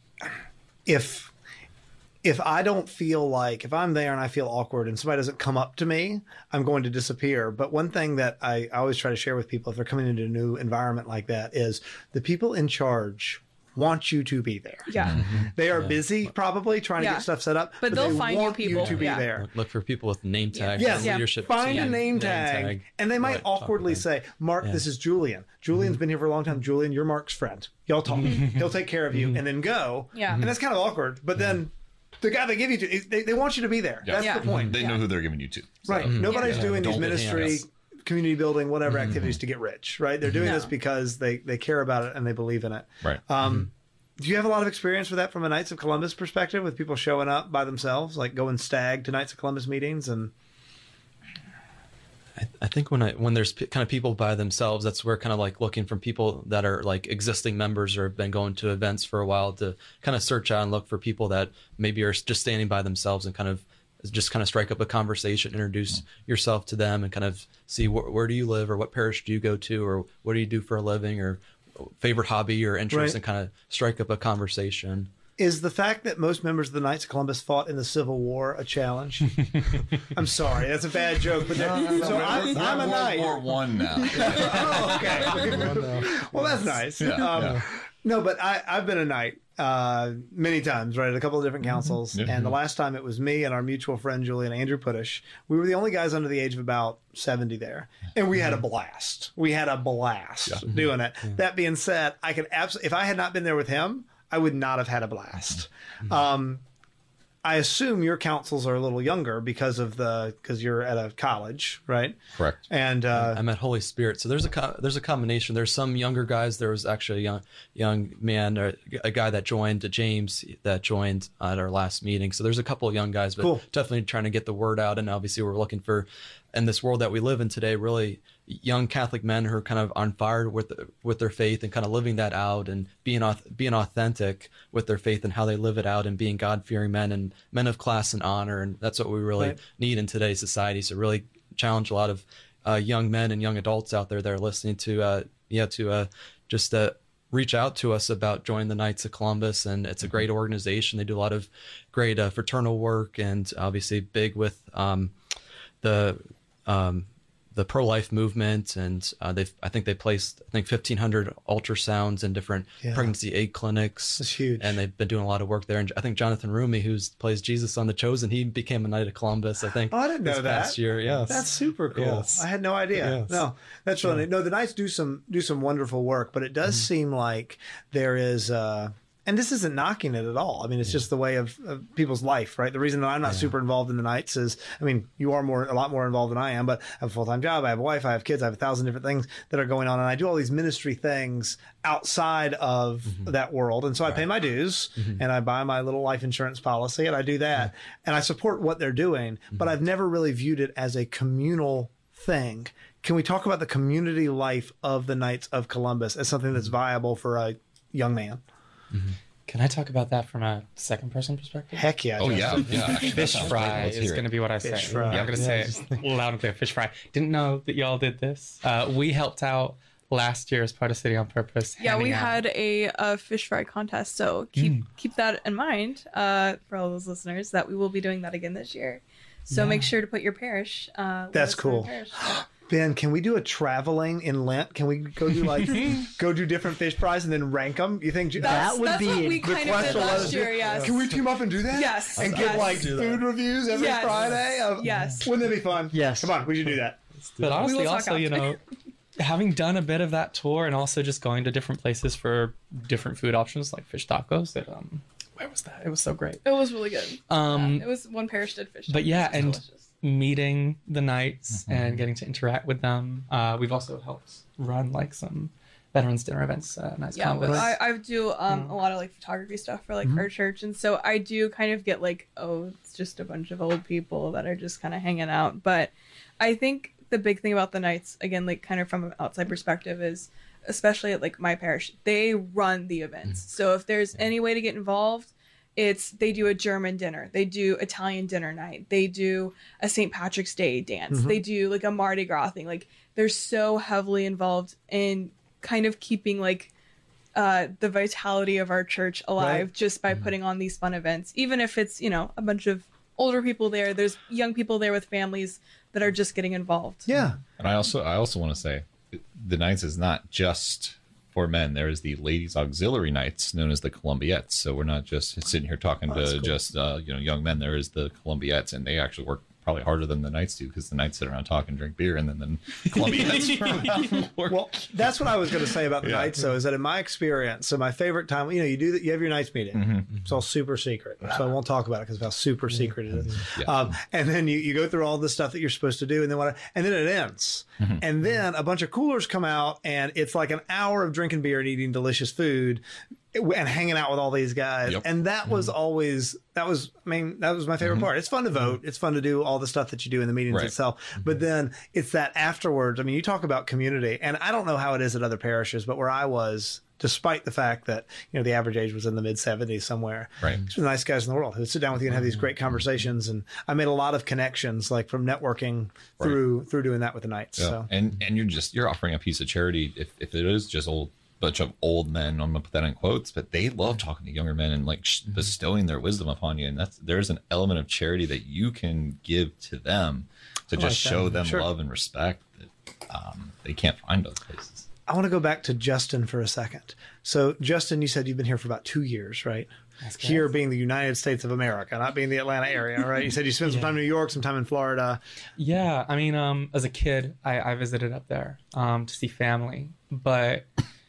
if I don't feel like, if I'm there and I feel awkward and somebody doesn't come up to me, I'm going to disappear. But one thing that I always try to share with people if they're coming into a new environment like that is the people in charge want you to be there. Yeah. They are busy probably trying to get stuff set up, but they'll find want you people to be there. Look for people with name tags. Yes, leadership. Find team, a name tag, and they might awkwardly say, Mark, this is Julian. Julian's been here for a long time. Julian, you're Mark's friend. Y'all talk. He'll take care of you, and then go. Yeah. And that's kind of awkward, but then the guy they give you to, they want you to be there. Yeah. That's the point. They know who they're giving you to. So. Right. Nobody's doing these Don't get ministry, hands. community building, whatever activities to get rich, right? They're doing this because they care about it and they believe in it. Right. Do you have a lot of experience with that from a Knights of Columbus perspective, with people showing up by themselves, like going stag to Knights of Columbus meetings? And I think when there's kind of people by themselves, that's where kind of like looking for people that are like existing members or have been going to events for a while to kind of search out and look for people that maybe are just standing by themselves and kind of strike up a conversation, introduce yourself to them and kind of see where do you live or what parish do you go to or what do you do for a living or favorite hobby or interest and kind of strike up a conversation. Is the fact that most members of the Knights of Columbus fought in the Civil War a challenge? I'm sorry, that's a bad joke, but I'm a knight. World War I now. Oh, okay. Well, that's nice. No, but I've been a knight many times, right, at a couple of different councils. And the last time it was me and our mutual friend, Julian Andrew Puttish. We were the only guys under the age of about 70 there. And we had a blast. Doing it. That being said, I could absolutely, if I had not been there with him, I would not have had a blast. I assume your councils are a little younger because you're at a college, right? Correct. And I'm at Holy Spirit, so there's a combination. There's some younger guys. There was actually a young man, or a guy that joined, James, that joined at our last meeting. So there's a couple of young guys, but definitely trying to get the word out. And obviously, we're looking for, in this world that we live in today, really young Catholic men who are kind of on fire with their faith and kind of living that out and being authentic with their faith and how they live it out and being God-fearing men and men of class and honor. And that's what we really need in today's society. So really challenge a lot of young men and young adults out there that are listening to reach out to us about joining the Knights of Columbus. And it's a great organization. They do a lot of great fraternal work and obviously big with the the pro-life movement, and I think they placed 1,500 ultrasounds in different pregnancy aid clinics. That's huge. And they've been doing a lot of work there. And I think Jonathan Rumi, who plays Jesus on The Chosen, he became a Knight of Columbus, I think. Oh, I didn't know that. Past year, yes. That's super cool. Yes. I had no idea. Yes. No, that's really neat. No, the Knights do some wonderful work, but it does seem like there is and this isn't knocking it at all. I mean, it's just the way of people's life, right? The reason that I'm not super involved in the Knights is, I mean, you are a lot more involved than I am, but I have a full-time job, I have a wife, I have kids, I have 1,000 different things that are going on, and I do all these ministry things outside of that world. And so I pay my dues, and I buy my little life insurance policy, and I do that, and I support what they're doing, but I've never really viewed it as a communal thing. Can we talk about the community life of the Knights of Columbus as something that's viable for a young man? Can I talk about that from a second person perspective? Heck yeah. Oh, Justin. yeah. Fish fry Let's is hear it. going to be what I say. Fish fry. Yeah, I'm going to say it loud and clear. Fish fry. Didn't know that y'all did this. We helped out last year as part of City on Purpose. Yeah, we handing out- had a fish fry contest, so keep that in mind for all those listeners that we will be doing that again this year. So make sure to put your parish. That's cool. Ben, can we do a traveling in Lent? Can we go do different fish fries and then rank them? You think That's what we kind of did last year. Yes. Can we team up and do that? Yes. And get food reviews every Friday? Yes. Wouldn't that be fun? Yes. Come on, we should do that. But honestly, will talk also, after. having done a bit of that tour and also just going to different places for different food options like fish tacos, where was that? It was so great. It was really good. It was one parish did fish. But tacos. yeah, It was and delicious. meeting the Knights and getting to interact with them. We've also helped run like some veterans dinner events. Nice Yeah, combos. I do a lot of like photography stuff for like our church, and so I do kind of get like, oh, it's just a bunch of old people that are just kind of hanging out. But I think the big thing about the Knights, again, like kind of from an outside perspective, is especially at like my parish, they run the events. So if there's any way to get involved, they do a German dinner, they do Italian dinner night, they do a St. Patrick's Day dance, they do like a Mardi Gras thing. Like they're so heavily involved in kind of keeping like the vitality of our church alive just by putting on these fun events. Even if it's, a bunch of older people there's young people there with families that are just getting involved. Yeah. And I also want to say the Knights is not just for men. There is the ladies auxiliary Knights known as the Columbiettes. So we're not just sitting here talking to just young men. There is the Columbiettes, and they actually work probably harder than the Knights do, because the Knights sit around talk and drink beer, and then Columbiettes are around work. Well, that's what I was going to say about the Knights, though, is that in my experience, so my favorite time, you have your Knights meeting. It's all super secret, so I won't talk about it because of how super secret it is. And then you go through all the stuff that you're supposed to do, and then it ends. And then a bunch of coolers come out, and it's like an hour of drinking beer and eating delicious food and hanging out with all these guys. And that was always, that was my favorite part. It's fun to vote. It's fun to do all the stuff that you do in the meetings itself. But then it's that afterwards. I mean, you talk about community, and I don't know how it is at other parishes, but where I was, despite the fact that, the average age was in the mid 70s somewhere, there's the nice guys in the world who would sit down with you and have these great conversations. And I made a lot of connections, like from networking through doing that with the Knights. So. And you're offering a piece of charity if it is just bunch of old men, I'm gonna put that in quotes, but they love talking to younger men and like bestowing their wisdom upon you, and there's an element of charity that you can give to them to just show them love and respect that they can't find other places. I want to go back to Justin for a second. So Justin, you said you've been here for about 2 years, right? Here being the United States of America, not being the Atlanta area, right? You said you spent some time in New York, some time in Florida. Yeah, I mean, as a kid, I visited up there to see family, but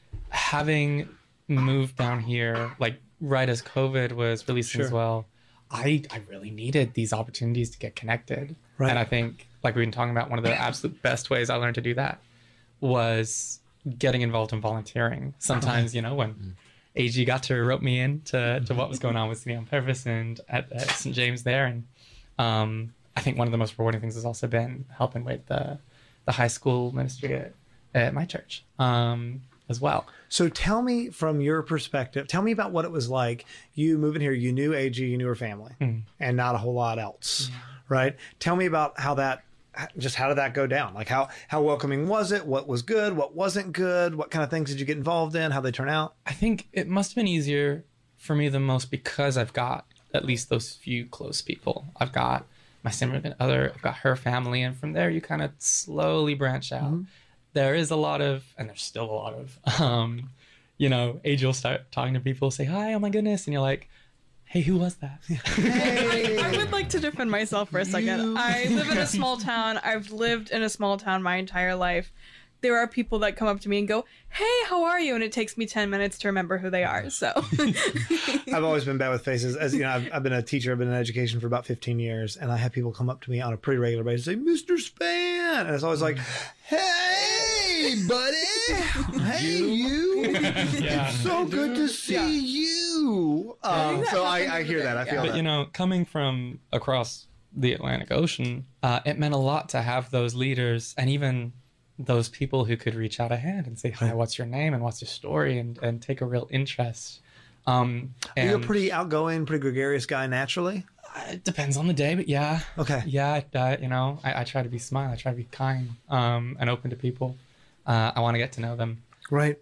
having moved down here, like right as COVID was releasing as well, I really needed these opportunities to get connected. And I think, like we've been talking about, one of the absolute best ways I learned to do that was getting involved in volunteering. Sometimes, when AG got to rope me in to what was going on with City on Purpose and at St. James there. And I think one of the most rewarding things has also been helping with the high school ministry at my church as well. So tell me from your perspective, tell me about what it was like. You moving here, you knew AG, you knew her family, and not a whole lot else, right? Tell me about how did that go down? Like how welcoming was it? What was good? What wasn't good? What kind of things did you get involved in? How they turn out? I think it must have been easier for me than most because I've got at least those few close people. I've got my significant other, I've got her family, and from there you kind of slowly branch out. There is a lot of, and there's still a lot of, you know, AJ will start talking to people, say, hi, oh my goodness, and you're like, hey, who was that? I would like to defend myself for a second. I live in a small town. I've lived in a small town my entire life. There are people that come up to me and go, hey, how are you? And it takes me 10 minutes to remember who they are. So I've always been bad with faces. As you know, I've been a teacher. I've been in education for about 15 years. And I have people come up to me on a pretty regular basis and say, Mr. Span. And it's always like, hey, buddy. Hey, you. It's so good to see you. So I hear that. I feel that. But, you know, coming from across the Atlantic Ocean, it meant a lot to have those leaders and even those people who could reach out a hand and say, hi, what's your name and what's your story, and take a real interest. Are you a pretty outgoing, pretty gregarious guy naturally? It depends on the day, but yeah. Okay. Yeah, you know, I try to be smart. I try to be kind and open to people. I want to get to know them. Right.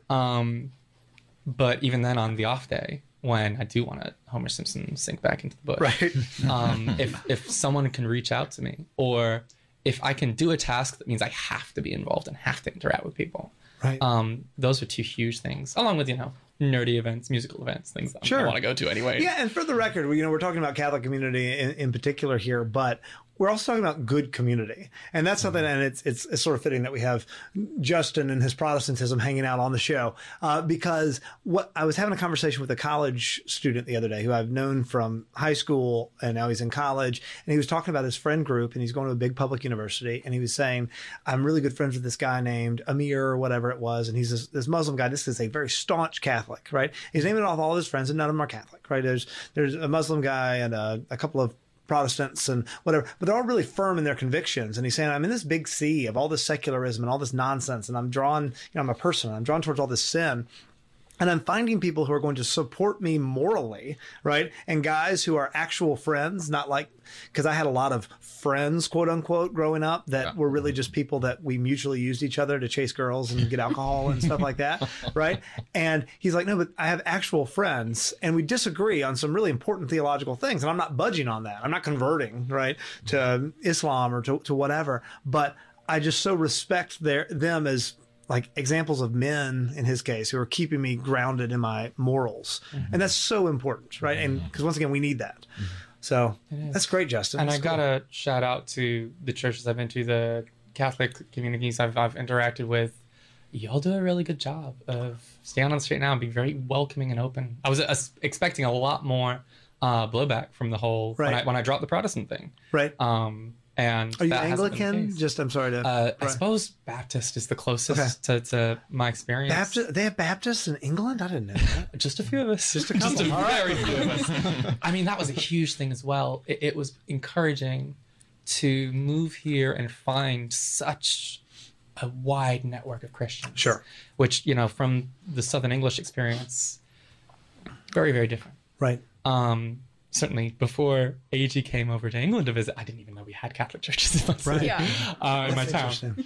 But even then, on the off day, when I do want to Homer Simpson sink back into the bush, right. if someone can reach out to me, or if I can do a task that means I have to be involved and have to interact with people, right. Those are two huge things, along with, you know, nerdy events, musical events, things that I want to go to anyway. Yeah, and for the record, you know, we're talking about Catholic community in particular here, but we're also talking about good community. And that's something, and it's sort of fitting that we have Justin and his Protestantism hanging out on the show, because I was having a conversation with a college student the other day who I've known from high school, and now he's in college, and he was talking about his friend group, and he's going to a big public university, and he was saying, I'm really good friends with this guy named Amir or whatever it was, and he's this Muslim guy. This is a very staunch Catholic, right? He's naming off all his friends, and none of them are Catholic, right? There's a Muslim guy and a couple of Protestants and whatever, but they're all really firm in their convictions. And he's saying, I'm in this big sea of all this secularism and all this nonsense, and I'm drawn, you know, I'm a person, I'm drawn towards all this sin. And I'm finding people who are going to support me morally, right? And guys who are actual friends, not like, because I had a lot of friends, quote unquote, growing up that were really just people that we mutually used each other to chase girls and get alcohol and stuff like that, right? And he's like, no, but I have actual friends, and we disagree on some really important theological things, and I'm not budging on that. I'm not converting, right, to Islam or to whatever, but I just so respect them as like examples of men, in his case, who are keeping me grounded in my morals. And that's so important, right? And because once again, we need that. So that's great, Justin. And that's I got to shout out to the churches I've been to, the Catholic communities I've interacted with. Y'all do a really good job of staying on the straight now and being very welcoming and open. I was expecting a lot more blowback from the whole, when I dropped the Protestant thing. Right. And are you Anglican? Just, I'm sorry to. I suppose Baptist is the closest to my experience. They have Baptists in England? I didn't know that. Just a few of us. Just a couple. Very few of us. I mean, that was a huge thing as well. It was encouraging to move here and find such a wide network of Christians. Sure. Which, you know, from the Southern English experience, very, very different. Right. Certainly before AG came over to England to visit, I didn't even know we had Catholic churches in my city, in my town.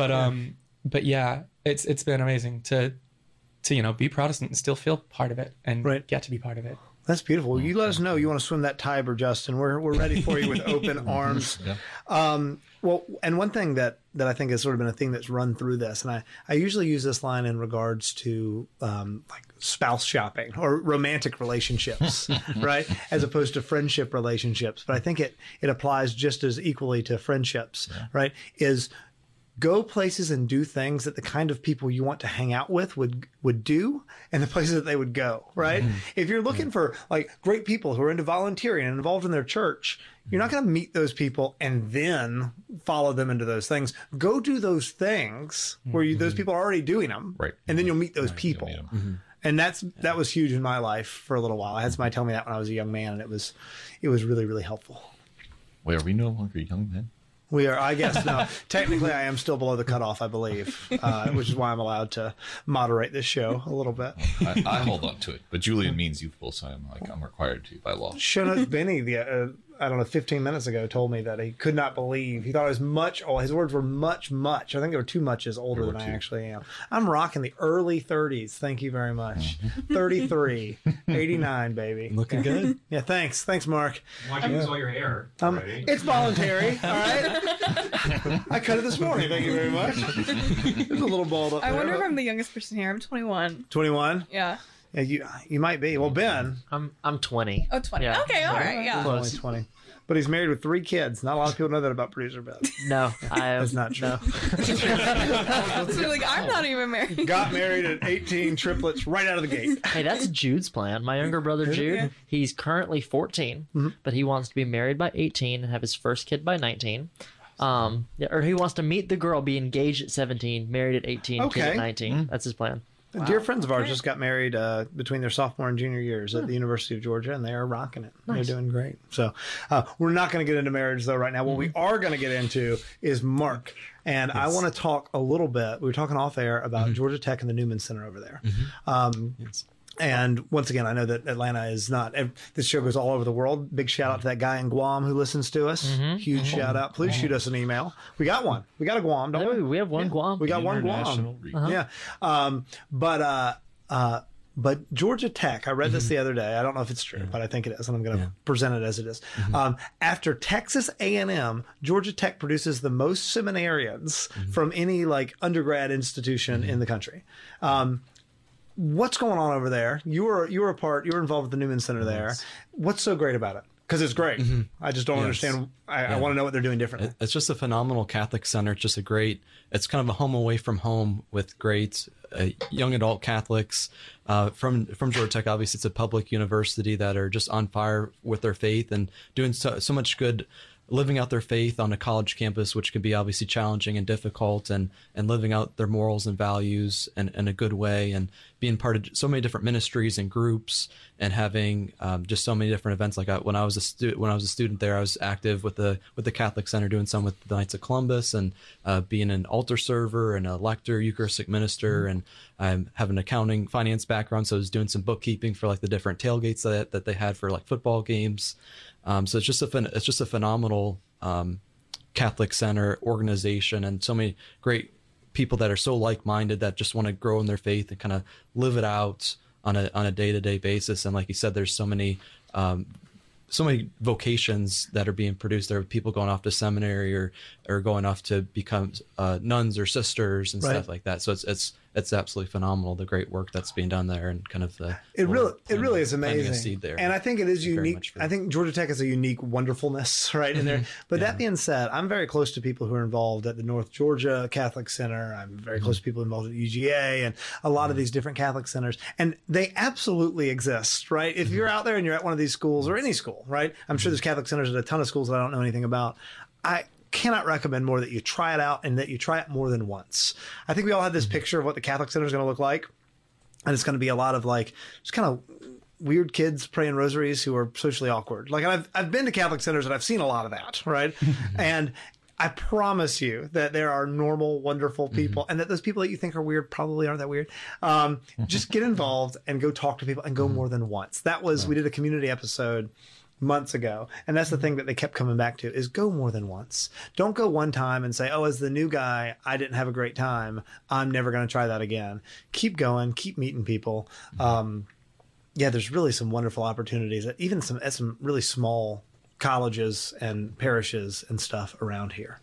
But yeah, it's been amazing to you know, be Protestant and still feel part of it and get to be part of it. That's beautiful. You let us know you want to swim that Tiber, Justin. We're ready for you with open arms. Well, and one thing that I think has sort of been a thing that's run through this, and I usually use this line in regards to like spouse shopping or romantic relationships, right? As opposed to friendship relationships. But I think it applies just as equally to friendships, right? Is go places and do things that the kind of people you want to hang out with would do, and the places that they would go, right? If you're looking for like great people who are into volunteering and involved in their church, you're not going to meet those people and then follow them into those things. Go do those things where those people are already doing them, and then you'll meet those people. And that was huge in my life for a little while. I had somebody tell me that when I was a young man, and it was really, really helpful. Wait, are we no longer young men? We are, I guess. No, technically, I am still below the cutoff, I believe, which is why I'm allowed to moderate this show a little bit. I hold on to it, but Julian means youthful, so I'm required to by law. Show notes, Benny. I don't know, 15 minutes ago told me that he could not believe. He thought I was much old. His words were much. I think there were too muches older than I actually am. I'm rocking the early 30s. Thank you very much. 33, 89, baby. Looking good. Yeah, thanks. Thanks, Mark. Why'd you lose all your hair already? It's voluntary, all right? I cut it this morning. Thank you very much. There's a little bald up I there. wonder if I'm the youngest person here. I'm 21. 21? Yeah. Yeah, you might be. Well, Ben. I'm 20. Oh, 20. Yeah. Okay, all right, yeah. He's only 20. But he's married with 3 kids. Not a lot of people know that about producer Ben. No, That's not true. No. So like, I'm not even married. Got married at 18, triplets right out of the gate. Hey, that's Jude's plan. My younger brother Jude, Yeah. he's currently 14, but he wants to be married by 18 and have his first kid by 19. Or he wants to meet the girl, be engaged at 17, married at 18, kid at Okay. 19. That's his plan. Dear friends of ours just got married between their sophomore and junior years at the University of Georgia, and they are rocking it. Nice. They're doing great. So we're not going to get into marriage, though, right now. What we are going to get into is Mark. And I want to talk a little bit. We were talking off air about Georgia Tech and the Newman Center over there. Yes. And once again, I know that Atlanta is not, this show goes all over the world. Big shout out to that guy in Guam who listens to us. Huge shout out. Please shoot us an email. We got one. We got a Guam, don't we? We have one Guam. We got one Guam. International reach. Yeah. But Georgia Tech, I read this the other day. I don't know if it's true, but I think it is, and I'm going to present it as it is. After Texas A&M, Georgia Tech produces the most seminarians from any like undergrad institution in the country. What's going on over there? You were involved with the Newman Center there. What's so great about it? Because it's great. I just don't understand. I want to know what they're doing differently. It's just a phenomenal Catholic center. It's just it's kind of a home away from home with great young adult Catholics from Georgia Tech. Obviously, it's a public university that are just on fire with their faith and doing so much good, living out their faith on a college campus, which can be obviously challenging and difficult, and living out their morals and values in a good way, and being part of so many different ministries and groups, and having just so many different events. Like when I was a student there, I was active with the Catholic Center, doing some with the Knights of Columbus, and being an altar server and a lector, Eucharistic minister, and I have an accounting finance background, so I was doing some bookkeeping for like the different tailgates that they had for like football games. So it's just a phenomenal Catholic Center organization, and so many great people that are so like-minded that just want to grow in their faith and kind of live it out on a day-to-day basis. And like you said, there's so many vocations that are being produced. There are people going off to seminary or going off to become nuns or sisters and stuff like that. So it's absolutely phenomenal, the great work that's being done there, and kind of it really is amazing. A seed there. And I think it is unique. I think Georgia Tech is a unique wonderfulness right in there. But that being said, I'm very close to people who are involved at the North Georgia Catholic Center. I'm very close to people involved at UGA and a lot of these different Catholic centers. And they absolutely exist, right? If you're out there and you're at one of these schools, or any school, right? I'm sure there's Catholic centers at a ton of schools that I don't know anything about. I cannot recommend more that you try it out, and that you try it more than once. I think we all have this picture of what the Catholic Center is going to look like, and it's going to be a lot of like just kind of weird kids praying rosaries who are socially awkward. Like I've been to Catholic centers and I've seen a lot of that, right? And I promise you that there are normal, wonderful people, and that those people that you think are weird probably aren't that weird. Just get involved and go talk to people, and go more than once. That was, we did a community episode months ago, and that's the thing that they kept coming back to, is go more than once. Don't go one time and say, oh, as the new guy, I didn't have a great time, I'm never going to try that again. Keep going, keep meeting people. There's really some wonderful opportunities at even some really small colleges and parishes and stuff around here.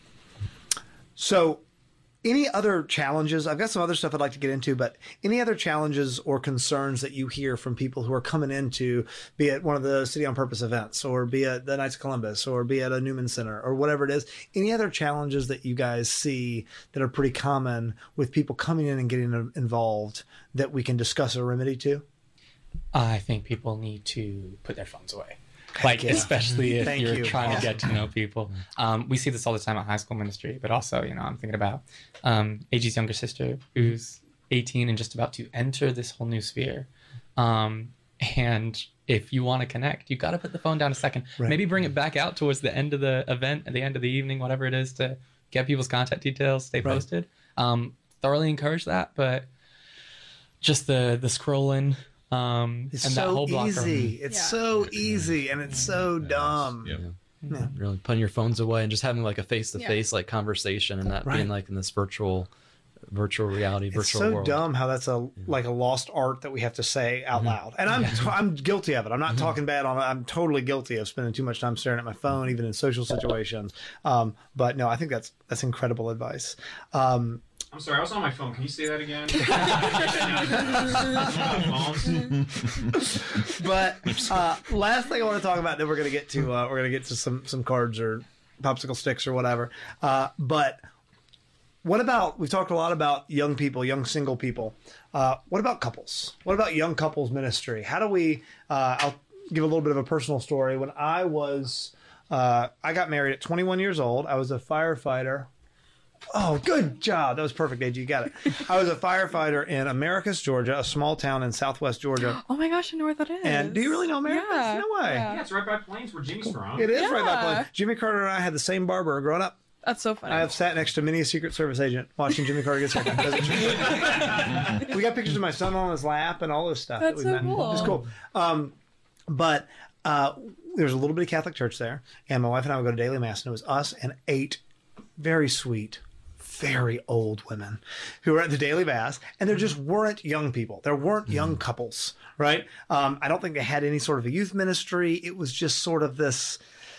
So any other challenges? I've got some other stuff I'd like to get into, but any other challenges or concerns that you hear from people who are coming into, be it one of the City on Purpose events, or be it the Knights of Columbus, or be it a Newman Center, or whatever it is? Any other challenges that you guys see that are pretty common with people coming in and getting involved that we can discuss a remedy to? I think people need to put their phones away. Like, especially if you're trying to get to know people. We see this all the time at high school ministry, but also, I'm thinking about AG's younger sister, who's 18 and just about to enter this whole new sphere. And if you want to connect, you got to put the phone down a second. Right. Maybe bring it back out towards the end of the event, at the end of the evening, whatever it is, to get people's contact details, stay posted. Thoroughly encourage that, but just the scrolling, It's and that so whole block easy. It's so easy, and it's so dumb. Yep. Yeah. Really putting your phones away and just having like a face-to-face like conversation, and that being like in this virtual reality, virtual world. It's so dumb how that's a lost art that we have to say out loud. And I'm guilty of it. I'm not talking bad on it. I'm totally guilty of spending too much time staring at my phone, even in social situations. But no, I think that's incredible advice. I'm sorry, I was on my phone. Can you say that again? But last thing I want to talk about, then we're gonna get to some cards or popsicle sticks or whatever. But what about, we've talked a lot about young people, young single people. What about couples? What about young couples ministry? How do we? I'll give a little bit of a personal story. When I got married at 21 years old. I was a firefighter. Oh, good job. That was perfect, AJ. You got it. I was a firefighter in Americus, Georgia, a small town in southwest Georgia. Oh my gosh, I know where that is. And do you really know Americus? Yeah. No way. Yeah, it's right by Plains where Jimmy's from. It is right by Plains. Jimmy Carter and I had the same barber growing up. That's so funny. I have sat next to many a Secret Service agent watching Jimmy Carter get haircut. We got pictures of my son on his lap and all this stuff. That's so cool. It's cool. But there was a little bit of Catholic church there, and my wife and I would go to daily mass, and it was us and 8 very sweet, very old women who were at the daily mass, and there just weren't young people. There weren't young couples, right? I don't think they had any sort of a youth ministry. It was just sort of this,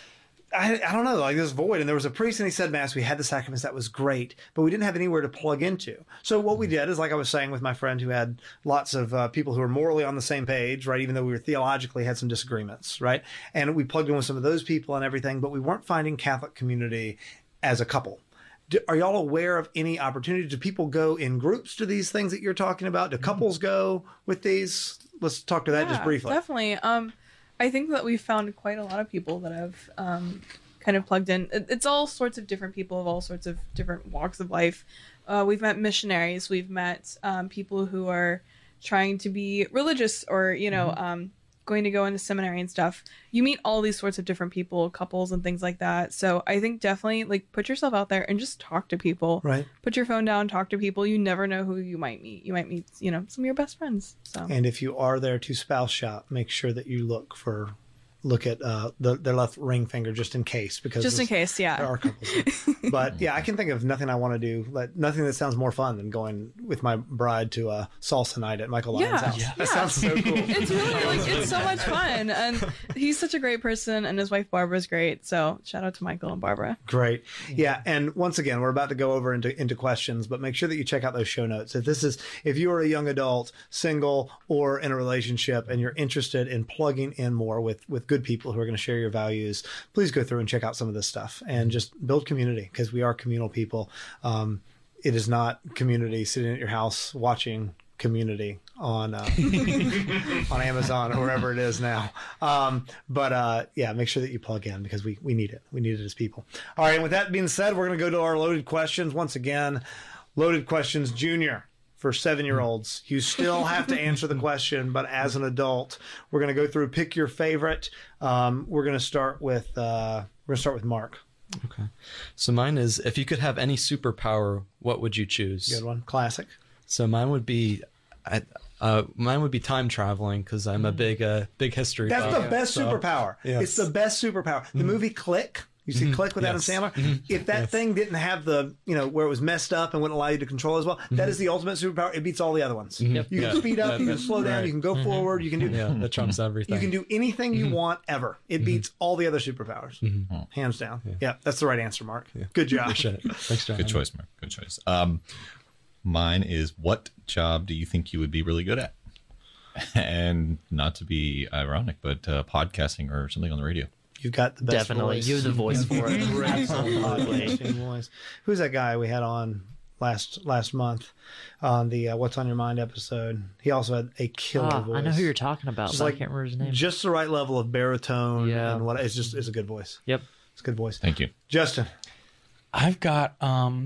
I don't know, like this void. And there was a priest, and he said mass. We had the sacraments. That was great, but we didn't have anywhere to plug into. So what we did is, like I was saying with my friend who had lots of people who were morally on the same page, right? Even though we were theologically had some disagreements, right? And we plugged in with some of those people and everything, but we weren't finding Catholic community as a couple. Are y'all aware of any opportunity? Do people go in groups to these things that you're talking about? Do couples go with these? Let's talk to that just briefly. Definitely. I think that we've found quite a lot of people that have kind of plugged in. It's all sorts of different people of all sorts of different walks of life. We've met missionaries. We've met people who are trying to be religious or, you know, going to go into seminary and stuff. You meet all these sorts of different people, couples and things like that. So I think definitely like put yourself out there and just talk to people. Right. Put your phone down, talk to people. You never know who you might meet. You might meet, you know, some of your best friends. So. And if you are there to spouse shop, make sure that you look at their left ring finger just in case, because just in case, yeah, there are couples. But yeah, I can think of nothing I want to do, nothing that sounds more fun than going with my bride to a salsa night at Michael Lyon's house. Yeah. That sounds so cool. It's really like it's so much fun, and he's such a great person, and his wife Barbara's great. So shout out to Michael and Barbara. Great, yeah. And once again, we're about to go over into questions, but make sure that you check out those show notes. If you are a young adult, single, or in a relationship, and you're interested in plugging in more with good people who are going to share your values, please go through and check out some of this stuff and just build community, because we are communal people. It is not community sitting at your house watching Community on on Amazon or wherever it is now. But yeah, make sure that you plug in, because we need it. We need it as people. All right. And with that being said, we're going to go to our loaded questions. Once again, loaded questions junior. For 7-year-olds, you still have to answer the question, but as an adult, we're going to go through, pick your favorite. We're going to start with Mark. Okay. So mine is, if you could have any superpower, what would you choose? Good one. Classic. So mine would be time traveling, because I'm a big history buff. That's the best superpower. Yes. It's the best superpower. The movie Click. You see Click with Adam Sandler? If that thing didn't have the, where it was messed up and wouldn't allow you to control as well, that is the ultimate superpower. It beats all the other ones. You can speed up, you can slow down, you can go forward, you can do... Yeah, that trumps everything. You can do anything you want ever. It beats all the other superpowers. Hands down. Yeah, that's the right answer, Mark. Yeah. Good job. Thanks, John. Good choice, Mark. Good choice. Mine is, what job do you think you would be really good at? And not to be ironic, but podcasting or something on the radio. You've got the best voice. You have the voice for it. Absolutely. Voice. Who's that guy we had on last month on the What's on Your Mind episode? He also had a killer voice. I know who you're talking about, but I can't remember his name. Just the right level of baritone. Yeah. And it's a good voice. Yep. It's a good voice. Thank you. Justin. I've got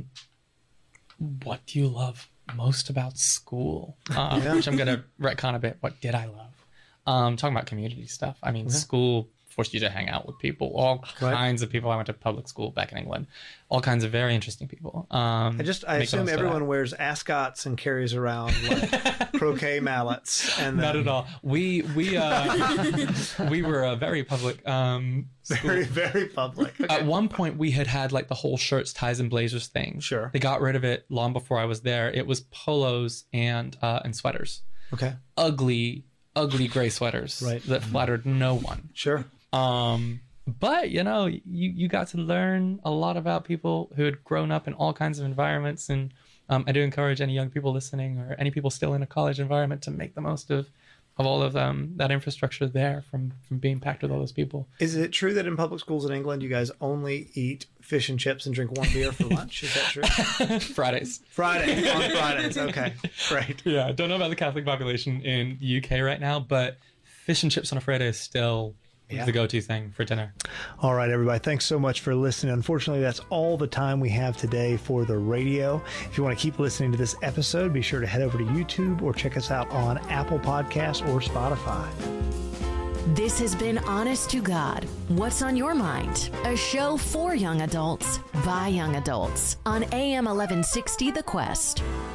what do you love most about school? Which I'm going to retcon a bit. What did I love? Talking about community stuff. I mean, school forced you to hang out with people, all kinds of people. I went to public school back in England, all kinds of very interesting people. I assume everyone wears ascots and carries around like croquet mallets. And not at all. We were a very public very, very public. Okay. At one point, we had like the whole shirts, ties, and blazers thing. Sure. They got rid of it long before I was there. It was polos and sweaters. Okay. Ugly gray sweaters that flattered no one. Sure. But you got to learn a lot about people who had grown up in all kinds of environments, and I do encourage any young people listening or any people still in a college environment to make the most of all of that infrastructure there from being packed with all those people. Is it true that in public schools in England you guys only eat fish and chips and drink one beer for lunch? Is that true? Fridays. On Fridays. Okay, great. Yeah, I don't know about the Catholic population in the UK right now, but fish and chips on a Friday is still the go-to thing for dinner. All right, everybody. Thanks so much for listening. Unfortunately, that's all the time we have today for the radio. If you want to keep listening to this episode, be sure to head over to YouTube or check us out on Apple Podcasts or Spotify. This has been Honest to God, What's on Your Mind? A show for young adults by young adults on AM 1160 The Quest.